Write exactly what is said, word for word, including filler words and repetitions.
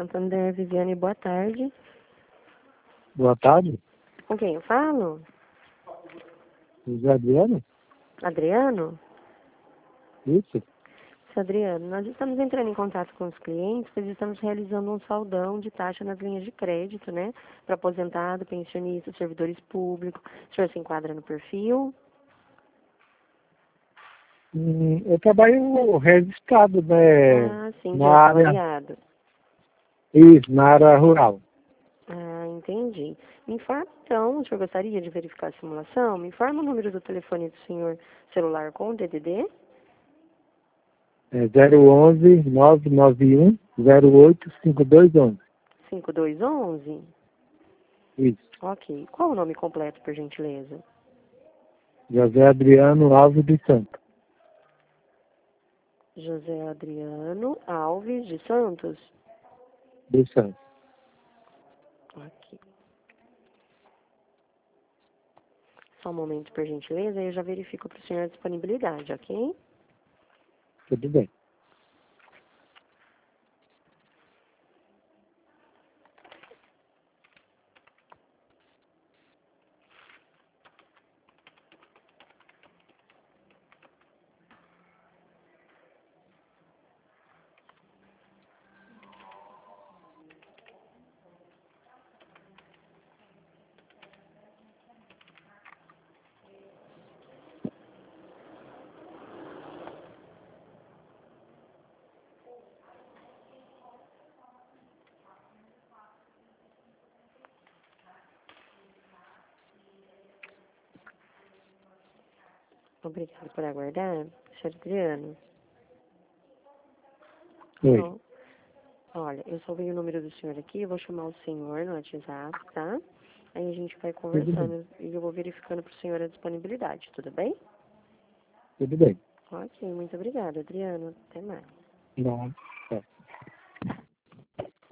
Santander, Viviane, boa tarde. Boa tarde. Com quem eu falo? José Adriano? Adriano? Isso? Seu Adriano, nós estamos entrando em contato com os clientes, pois estamos realizando um saldão de taxa nas linhas de crédito, né? Para aposentado, pensionista, servidores públicos. O senhor se enquadra no perfil? Hum, eu trabalho registrado, né? Ah, sim, de Na área, assalariado. isso, na área rural. Ah, entendi. Me informa então, o senhor gostaria de verificar a simulação? Me informa o número do telefone do senhor celular com o D D D? É zero onze, nove nove um, zero oito, cinco dois onze. cinco dois um um? Isso. Ok. Qual o nome completo, por gentileza? José Adriano Alves de Santos. José Adriano Alves de Santos. De Santos. Ok. Só um momento, por gentileza, e eu já verifico para o senhor a disponibilidade, ok? Tudo bem. Obrigada por aguardar. senhor Adriano. Oi. Bom, olha, eu salvei o número do senhor aqui, eu vou chamar o senhor no WhatsApp, tá? Aí a gente vai Tudo bem. conversando e eu vou verificando para o senhor a disponibilidade, tudo bem? Tudo bem. Ok, muito obrigada, Adriano. Até mais. Não.